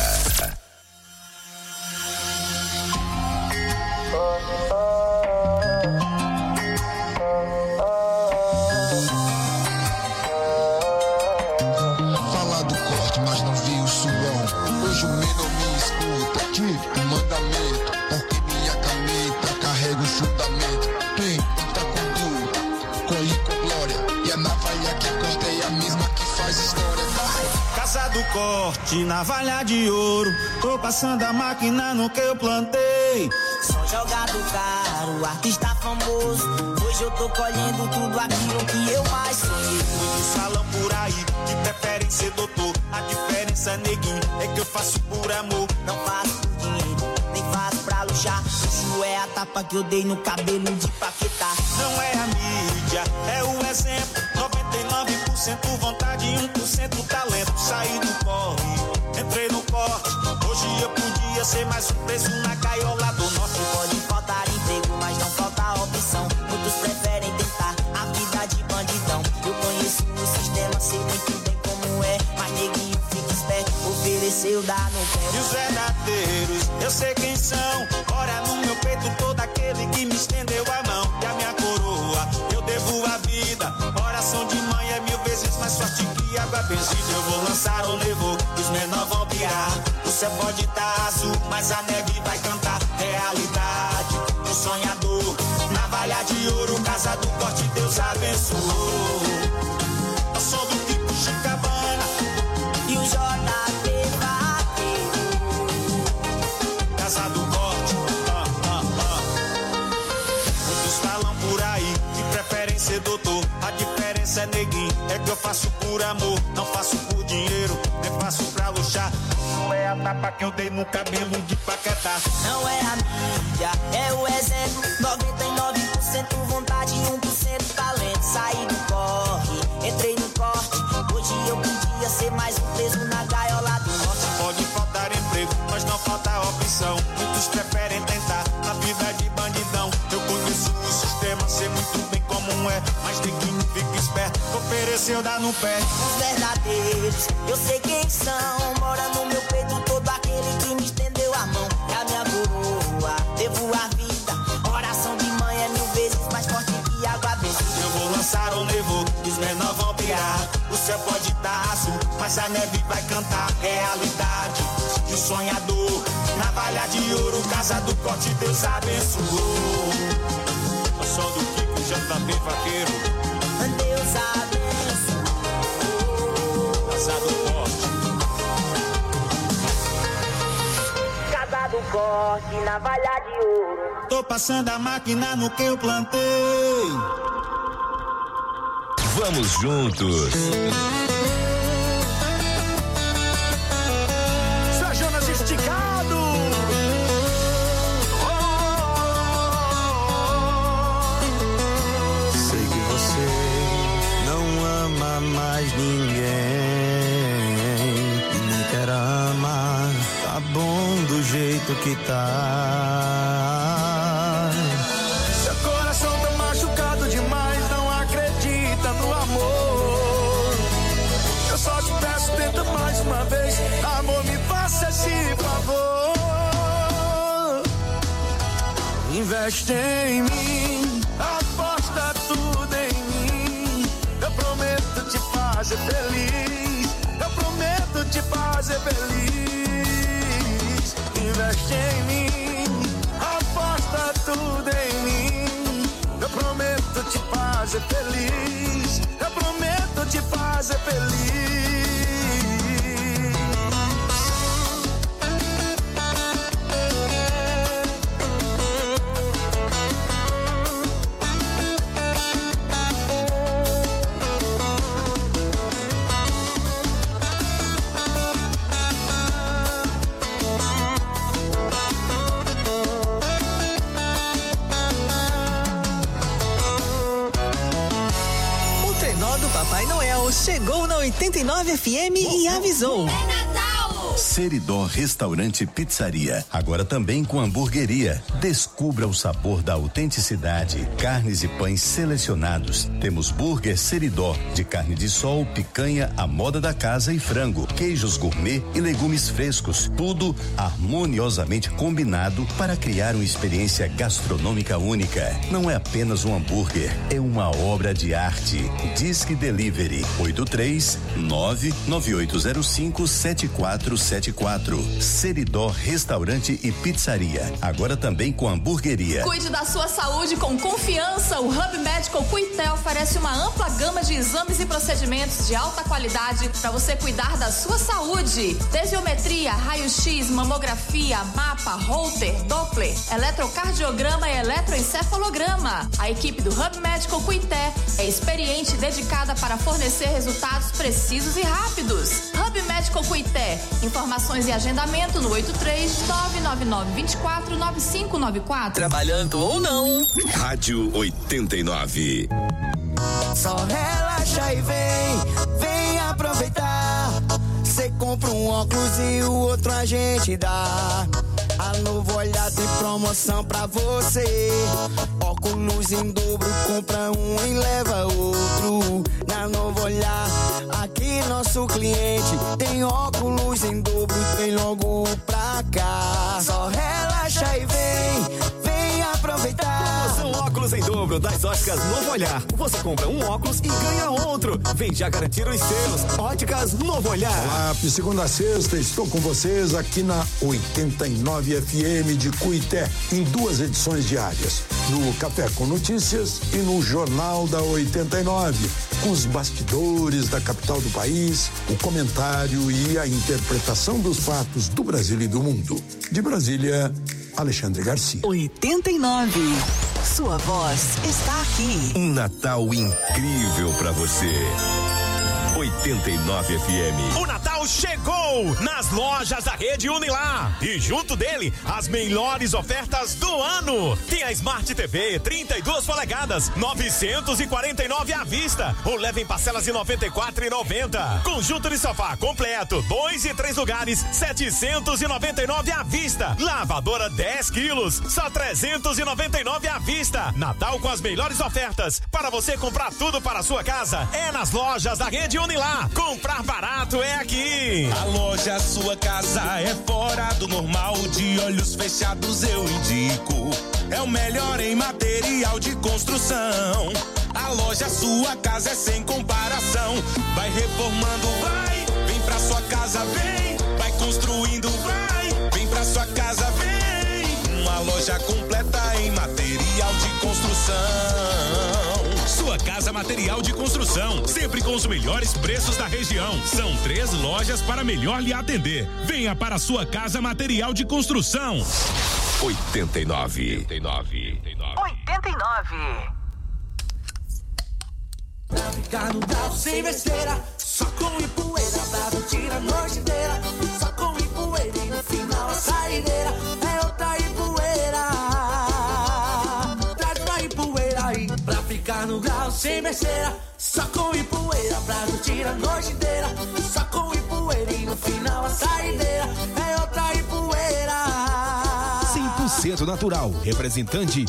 Fala do corte, mas não vi o sulão. Hoje o menor me escuta. O mandamento, porque minha caneta carrega o fundamento. Quem tá com duro, colhe com glória. E a navalha que corta é a mesma que faz história. Vai! Casa do corte, navalha de ouro. Tô passando a máquina no que eu plantei. Só jogado caro, artista famoso. Hoje eu tô colhendo tudo aquilo que eu mais sonhei. Muito salão por aí que preferem ser doutor. A diferença, neguinho, é que eu faço por amor. Não faço por dinheiro, nem faço pra luxar. Isso é a tapa que eu dei no cabelo de Paquetá. Não é a mídia, é o exemplo. 99% vontade e 1% talento. Saí do corre, entrei no corte. Hoje eu podia ser mais um preso na gaiola do norte. Pode faltar emprego, mas não falta opção. Muitos preferem tentar a vida de bandidão. Eu conheço o sistema, sei muito bem como é. Mas neguinho, fica esperto, ofereceu, dá no pé. E os verdadeiros, eu sei quem são. Ora no meu peito todo aquele que me estendeu a mão. E a minha coroa, eu devo a vida. Oração de mãe é 1000 vezes mais forte que água benzida. Eu vou lançar o levou, os menores vão pirar. O céu pode estar azul, mas a neve vai cantar. Realidade, o sonhador, navalha de ouro, casa do corte, Deus abençoou. Eu sou do tipo Chicabana, essa é neguinho. É que eu faço por amor, não faço por dinheiro, nem faço pra luxar. Não é a tapa que eu dei no cabelo de Paquetá. Não é a mídia, é o exemplo. 99% vontade, 1% talento. Saí do corre, entrei no corte. Hoje eu podia ser mais um preso na gaiola do norte. Pode faltar emprego, mas não falta opção. Muitos preferem tentar na vida de bandidão. Eu conheço o sistema, sei muito bem como é. Mas ninguém fica esperto, ofereceu, dá no pé. Os verdadeiros, eu sei quem são. Mora no meu peito todo aquele que me estendeu a mão. É a minha coroa, devo a vida. Oração de mãe é 1000 vezes mais forte que água doce. Eu vou lançar um nevô, os menores vão pirar. O céu pode estar azul, mas a neve vai cantar. Realidade de sonhador, navalha de ouro, casa do corte, Deus abençoou. O som do Kiko, JB Vaqueiro, Deus abençoou. casa do corte. Casa do corte, navalha de ouro. Tô passando a máquina no que eu plantei. Vamos juntos. Só Jonas esticado. Sei que você não ama mais ninguém e nem quer amar. Tá bom do jeito que tá. Seu coração tá machucado demais, não acredita no amor. Eu só te peço, tenta mais uma vez. Amor, me faça esse favor. Investe em mim, aposta tudo em mim. Eu prometo te fazer feliz. Eu prometo te fazer feliz. Investe em mim, aposta tudo em mim. Eu prometo te fazer feliz. Eu prometo te fazer feliz. Papai Noel chegou na 89 FM e avisou. Seridó Restaurante Pizzaria, agora também com hamburgueria. Descubra o sabor da autenticidade. Carnes e pães selecionados. Temos burger Seridó, de carne de sol, picanha, à moda da casa e frango, queijos gourmet e legumes frescos. Tudo harmoniosamente combinado para criar uma experiência gastronômica única. Não é apenas um hambúrguer, é uma obra de arte. Disque Delivery 83998057474. Seridó Restaurante e Pizzaria, agora também com hamburgueria. Cuide da sua saúde com confiança. O Hub Medical Cuité oferece uma ampla gama de exames e procedimentos de alta qualidade para você cuidar da sua saúde. Tensiometria, raio-x, mamografia, mapa, Holter, Doppler, eletrocardiograma e eletroencefalograma. A equipe do Hub Medical Cuité é experiente e dedicada para fornecer resultados precisos e rápidos. Hub Medical Cuité, informações e agendamento no 83-999-24-9594. Trabalhando ou não. Rádio 89. Só relaxa e vem aproveitar. Cê compra um óculos e o outro a gente dá. A Novo Olhar tem promoção pra você. Óculos em dobro, compra um e leva outro. Na Novo Olhar, aqui nosso cliente tem óculos em dobro, tem logo pra cá. Só relaxa e vem aproveitar. Promoção óculos em dobro das óticas Novo Olhar. Você compra um óculos e ganha outro. Vem já garantir os seus. Óticas Novo Olhar. Olá, de segunda a sexta estou com vocês aqui na 89 FM de Cuité, em 2 edições diárias, no Café com Notícias e no Jornal da 89, com os bastidores da capital do país, o comentário e a interpretação dos fatos do Brasil e do mundo. De Brasília, Alexandre Garcia. 89. Sua voz está aqui. Um Natal incrível pra você. 89 FM. O Natal chegou nas lojas da Rede Unilar e junto dele as melhores ofertas do ano. Tem a Smart TV 32 polegadas, 949 à vista ou leva em parcelas de 94,90. Conjunto de sofá completo, 2 e 3 lugares, 799 à vista. Lavadora 10 quilos, só 399 à vista. Natal com as melhores ofertas para você comprar tudo para a sua casa é nas lojas da Rede Unilar. Comprar barato é aqui. A loja Sua Casa é fora do normal. De olhos fechados eu indico. É o melhor em material de construção. A loja Sua Casa é sem comparação. Vai reformando, vai. Vem pra sua casa, vem. Vai construindo, vai. Vem pra sua casa, vem. Uma loja completa em material de construção. Sua Casa Material de Construção, sempre com os melhores preços da região. São 3 lojas para melhor lhe atender. Venha para Sua Casa Material de Construção. 89. Pra ficar no grau sem besteira, só com Ipueira, pra curtir a noite inteira. Só com Ipueira e no final a saideira é outra Ipueira. Traz pra Ipueira aí, pra ficar no grau sem besteira. Só com Ipueira, pra curtir a noite inteira. Só com Ipueira e no final a saideira é outra Ipueira. 100% natural. Representante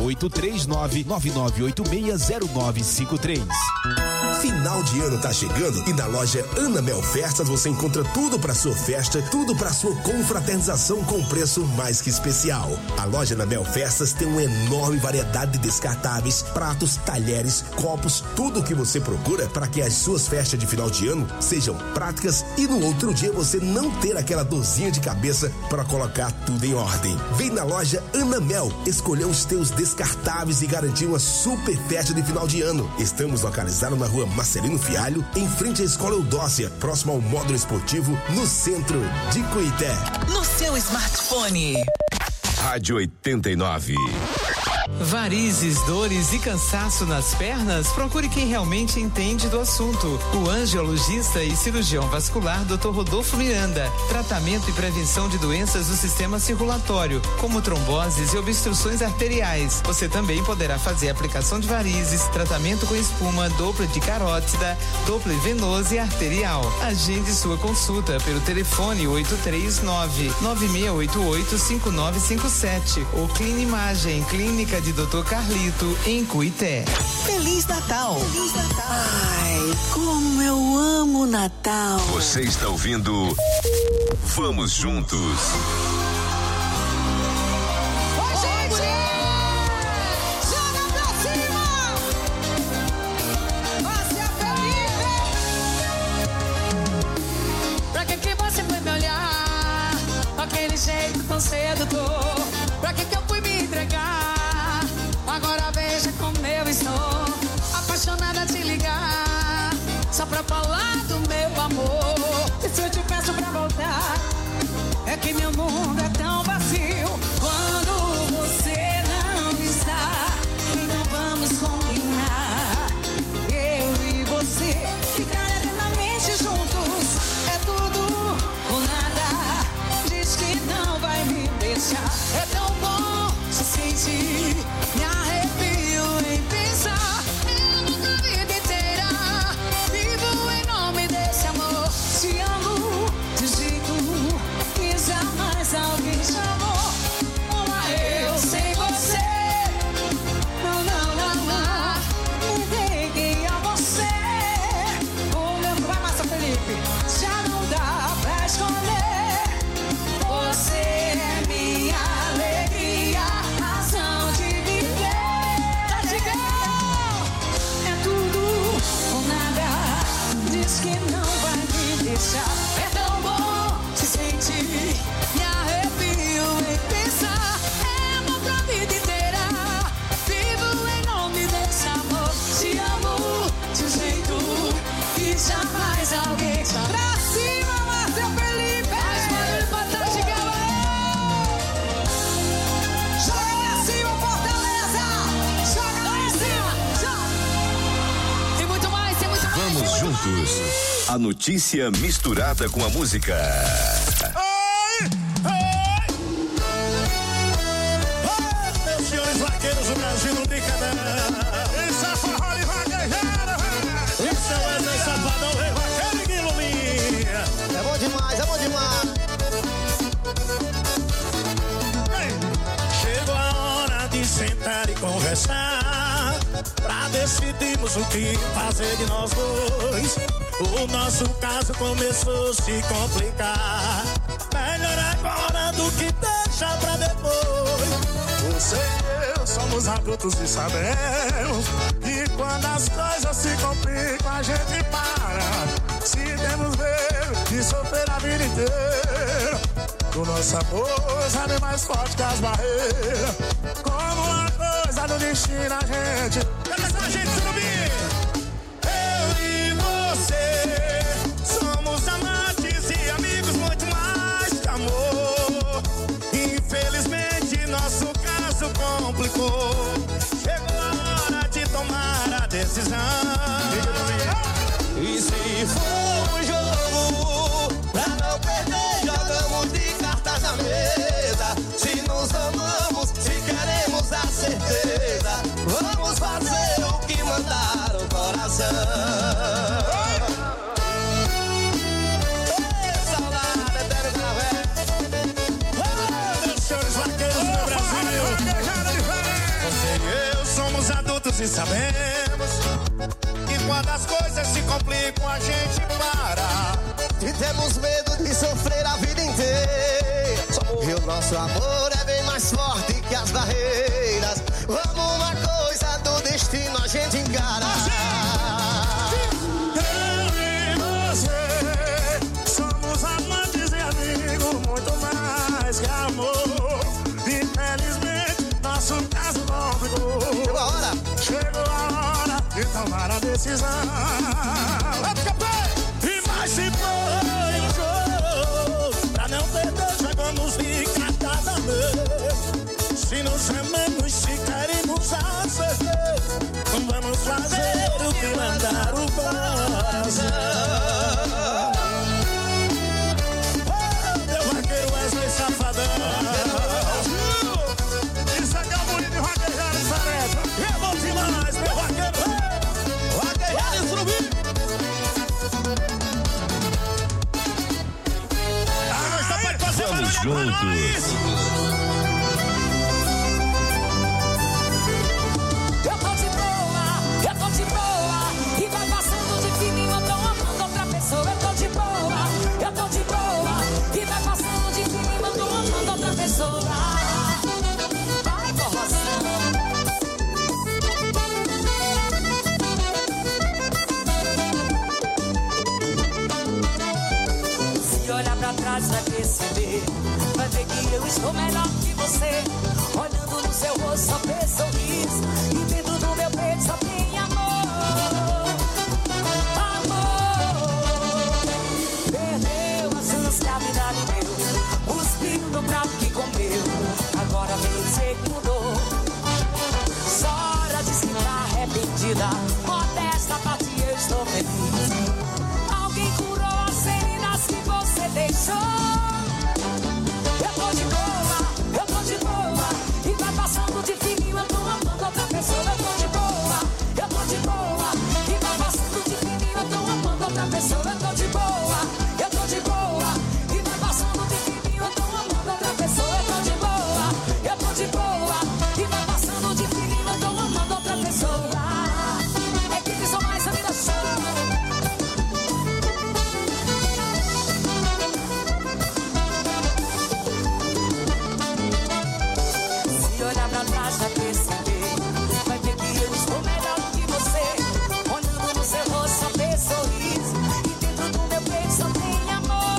839-9986-0953. Final de ano tá chegando e na loja Ana Mel Festas você encontra tudo pra sua festa, tudo pra sua confraternização com preço mais que especial. A loja Ana Mel Festas tem uma enorme variedade de descartáveis, pratos, talheres, copos, tudo o que você procura para que as suas festas de final de ano sejam práticas e no outro dia você não ter aquela dorzinha de cabeça para colocar tudo em ordem. Vem na loja Ana Mel, escolher os teus descartáveis e garantir uma super festa de final de ano. Estamos localizados na rua Marcelino Fialho, em frente à Escola Eudócia, próximo ao módulo esportivo, no centro de Cuité. No seu smartphone. Rádio 89. Varizes, dores e cansaço nas pernas? Procure quem realmente entende do assunto. O angiologista e cirurgião vascular Dr. Rodolfo Miranda. Tratamento e prevenção de doenças do sistema circulatório, como tromboses e obstruções arteriais. Você também poderá fazer aplicação de varizes, tratamento com espuma, Doppler de carótida, Doppler venoso e arterial. Agende sua consulta pelo telefone 839-9688-5957 ou Clinimagem, Clínica de Dr. Carlito, em Cuité. Feliz Natal! Feliz Natal! Ai, como eu amo Natal! Você está ouvindo Vamos Juntos. Oi, gente! Joga pra cima! Você é feliz! Pra que você foi me olhar com aquele jeito tão sedutor? Pra que eu fui me entregar? Agora veja como eu estou, apaixonada a te ligar, só pra falar do meu amor. E se eu te peço pra voltar, é que meu mundo é tão vazio. Quando você não está, então vamos combinar. Eu e você ficar eternamente juntos, é tudo ou nada. Diz que não vai me deixar, é tão bom. A notícia misturada com a música. Meus senhores vaqueiros, o Brasil não brinca não. Isso é forró de vaquejada. Isso é o Wesley Safadão, rei vaqueiro e Guilherme. É bom demais, é bom demais. Chegou a hora de sentar e conversar, pra decidirmos o que fazer de nós dois. O nosso caso começou a se complicar. Melhor agora do que deixar pra depois. Você e eu somos adultos e sabemos que quando as coisas se complicam a gente para. Se temos medo de sofrer a vida inteira, o nosso amor sabe mais forte que as barreiras. Como uma coisa do destino a gente. Cadê essa gente, Surubim? Eu e você somos amantes e amigos, muito mais que amor. Infelizmente nosso caso complicou. Chegou a hora de tomar a decisão. E se for um jogo pra não perder, jogamos de cartas na mesa. Se nos amamos, se queremos a certeza, vamos fazer o que mandar o coração. Saudade eterna cravé. Meus senhores vaqueiros do meu Brasil, você e eu somos adultos e sabemos que quando as coisas se complicam a gente para. E temos medo de sofrer a vida inteira. E o nosso amor é bem mais forte que as barreiras. Vamos uma coisa do destino a gente encara. Eu e você somos amantes e amigos, muito mais que amor. Infelizmente nosso caso complicou. Chegou a hora. Chegou a hora de tomar a decisão. E mais se foi um jogo pra não perder, jogamos de cartas na mesa. Se nos amamos, se queremos a certeza, vamos fazer o que mandar o coração. Meu vaqueiro Wesley Safadão. Isso aqui é o bonito de vaquejar e sareta. É bom demais, meu vaqueiro. Vaquejar e Surubim. Vamos juntos. Eu tô de boa, e vai passando de fininho, eu tô amando outra pessoa. Eu tô de boa, e vai passando de fininho, eu tô amando outra pessoa. Vai, forroção. Se olhar pra trás vai perceber, vai ver que eu estou melhor que você. Olhando no seu rosto só vê sorriso, e dentro do meu peito só tem amor. Amor. Perdeu as ânsias que a vida lhe deu, cuspiu no prato que comeu, agora vem dizer que mudou. Só hora de se ficar arrependida, modesta parte eu estou feliz. Alguém curou as feridas que você deixou. Eu tô de boa, e vai passando de fininho, eu tô amando outra pessoa. Eu tô de boa, e vai passando de fininho, eu tô amando outra pessoa. Eu tô de boa, e vai passando de fininho, eu tô amando outra pessoa. Eu tô de boa, e vai passando de fininho, eu tô amando outra pessoa. É que são mais amigas só. Olhar pra trás vai perceber, vai ver que eu estou melhor que você. Olhando no seu rosto só vê sorriso, e dentro do meu peito só tem amor.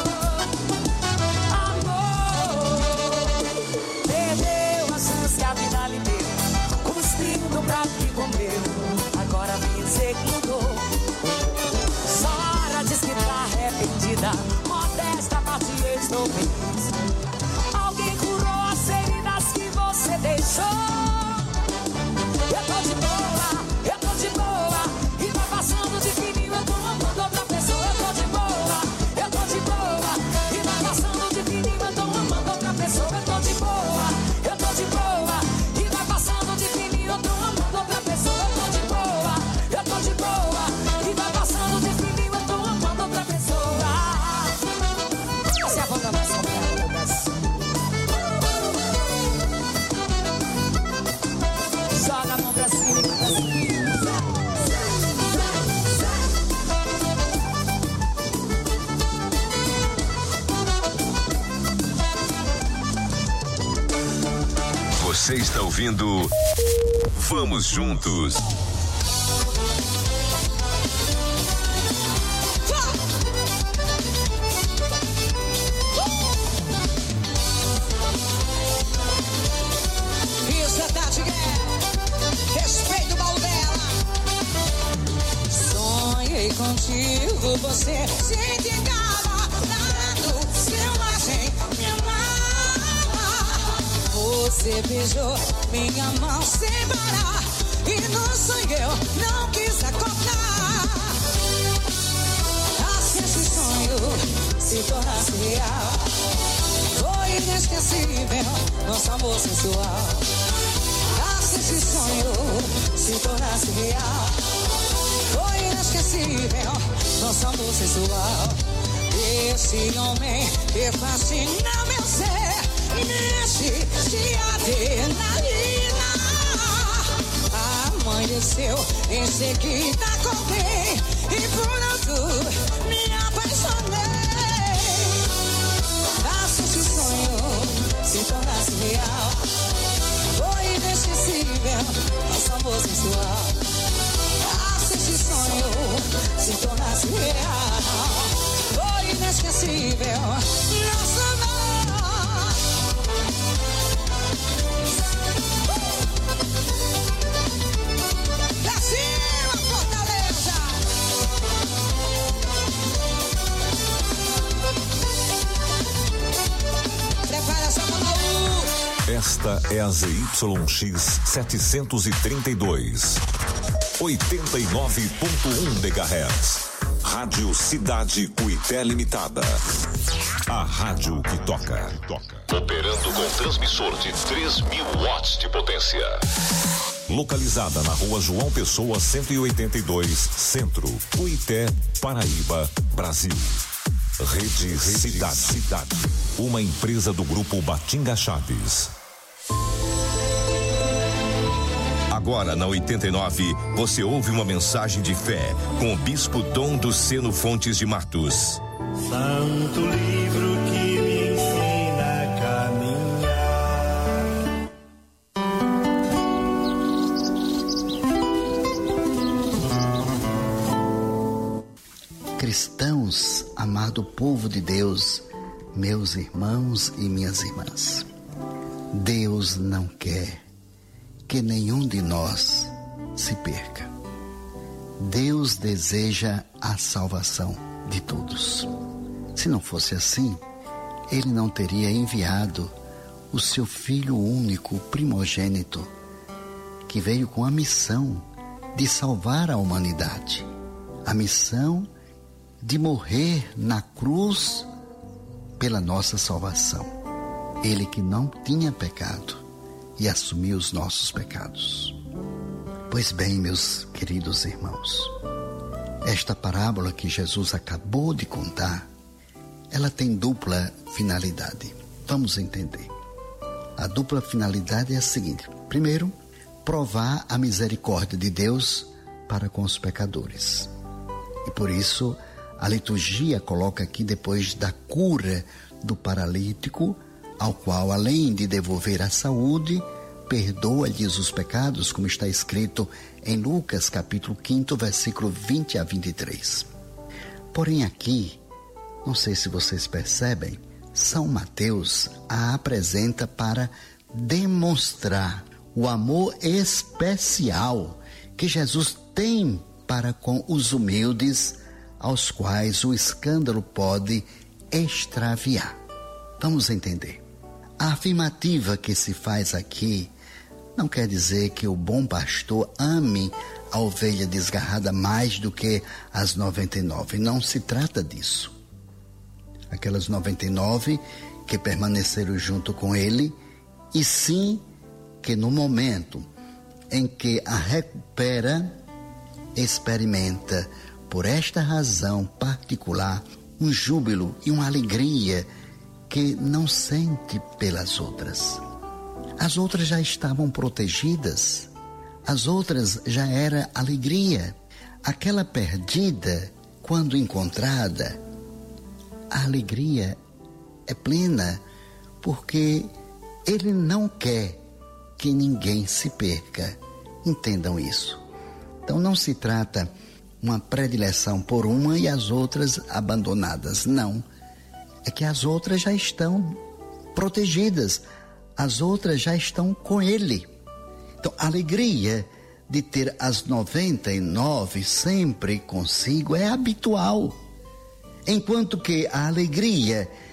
Amor. Perdeu as chances que a vida lhe deu, cuspiu no prato que comeu, agora vem dizer que mudou. Só hora diz que tá arrependida, modesta parte eu estou feliz. Alguém curou as feridas que você deixou. Eu tô de boa, e vai passando de fininho, eu tô amando outra pessoa. Você está ouvindo Vamos Juntos. Isso é Tati Guerra, respeito o baú dela. Sonhei contigo, você se entregava, dando selvagem, me amava. Você beijou minha mão sem parar, e no sonho eu não quis acordar. Assim esse sonho se tornasse real, foi inesquecível nosso amor sensual. Assim esse sonho se tornasse real, foi inesquecível nosso amor sensual. Esse homem que fascina meu ser, mexe de adrenalina. Amanheceu, em seguida acordei e pronto me apaixonei. Assim esse sonho se tornasse real, foi inesquecível nosso amor sensual. Assim esse sonho se tornasse real, foi inesquecível nosso amor. Pra cima, Fortaleza! Prepara sua mão. Esta é a ZYX 732, 89.1 MHz. Rádio Cidade Cuité Limitada. A rádio que toca. Operando com transmissor de 3.000 watts de potência. Localizada na Rua João Pessoa 182, Centro, Cuité, Paraíba, Brasil. Rede Cidade. Uma empresa do grupo Batinga Chaves. Agora na 89, você ouve uma mensagem de fé com o Bispo Dom do Seno Fontes de Matos. Santo livro que me ensina a caminhar. Cristãos, amado povo de Deus, meus irmãos e minhas irmãs, Deus não quer que nenhum de nós se perca. Deus deseja a salvação de todos. Se não fosse assim, Ele não teria enviado o seu Filho único, primogênito, que veio com a missão de salvar a humanidade, a missão de morrer na cruz pela nossa salvação. Ele que não tinha pecado e assumiu os nossos pecados. Pois bem, meus queridos irmãos, esta parábola que Jesus acabou de contar, ela tem dupla finalidade. Vamos entender. A dupla finalidade é a seguinte: primeiro, provar a misericórdia de Deus para com os pecadores. E por isso, a liturgia coloca aqui, depois da cura do paralítico, ao qual, além de devolver a saúde, perdoa-lhes os pecados, como está escrito em Lucas capítulo 5, versículo 20 a 23. Porém aqui, não sei se vocês percebem, São Mateus a apresenta para demonstrar o amor especial que Jesus tem para com os humildes, aos quais o escândalo pode extraviar. Vamos entender. A afirmativa que se faz aqui não quer dizer que o bom pastor ame a ovelha desgarrada mais do que as 99. Não se trata disso. Aquelas 99 que permaneceram junto com ele, e sim que no momento em que a recupera, experimenta, por esta razão particular, um júbilo e uma alegria que não sente pelas outras. As outras já estavam protegidas, as outras já era alegria. Aquela perdida, quando encontrada, a alegria é plena, porque ele não quer que ninguém se perca. Entendam isso. Então não se trata uma predileção por uma e as outras abandonadas. Não. É que as outras já estão protegidas. As outras já estão com ele. Então, a alegria de ter as 99 sempre consigo é habitual. Enquanto que a alegria